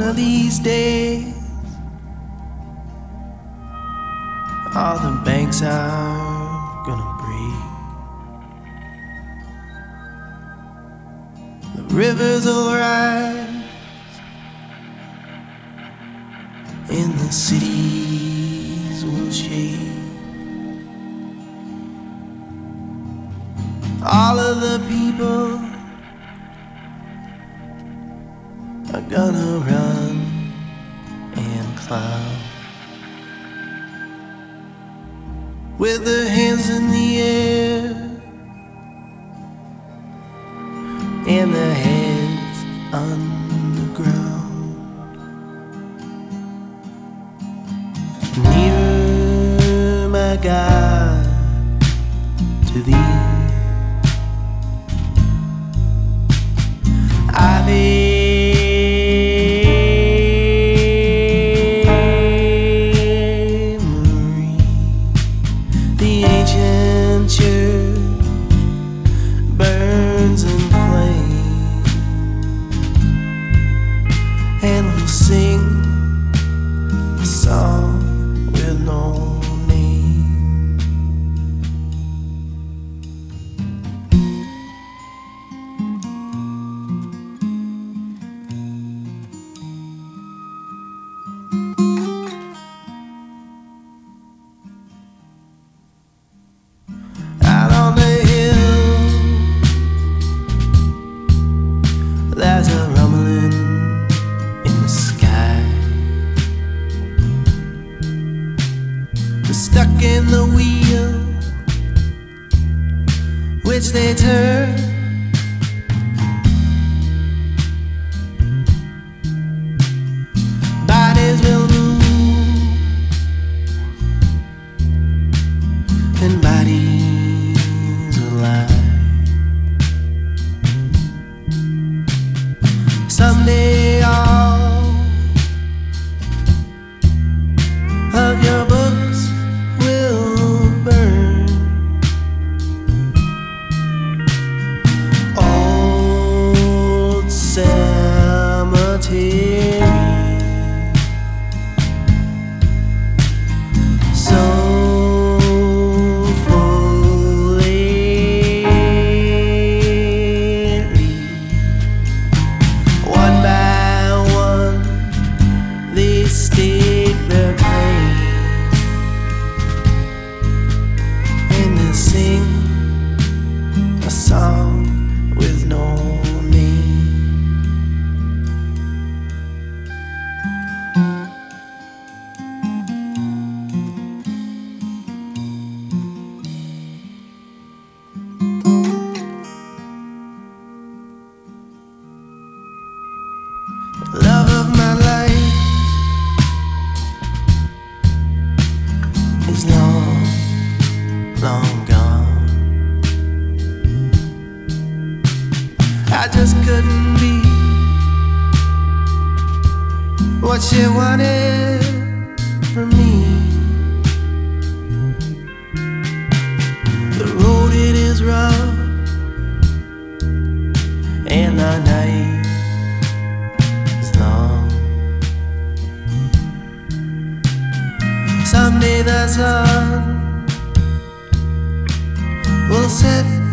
of these days, all the banks are gonna break. The rivers will rise and the cities will shake. All of the people are gonna run and clown with their hands in the air and their heads on the ground. Nearer, my God, to thee Ave Maria. The ancient church burns in flames, and we'll sing a song with no name. Out on the hill, there's a rumbling in the sky. They're stuck in the wheel, which they turn. Bodies will move, and bodies will lie. Someday all of your books will burn. Old cemetery, so full lately. One by one they stake their claim, and they sing a song with no name. Love of my life is long, long gone. I just couldn't be what she wanted from me. The road it is rough, and the night is long. Someday the sun will set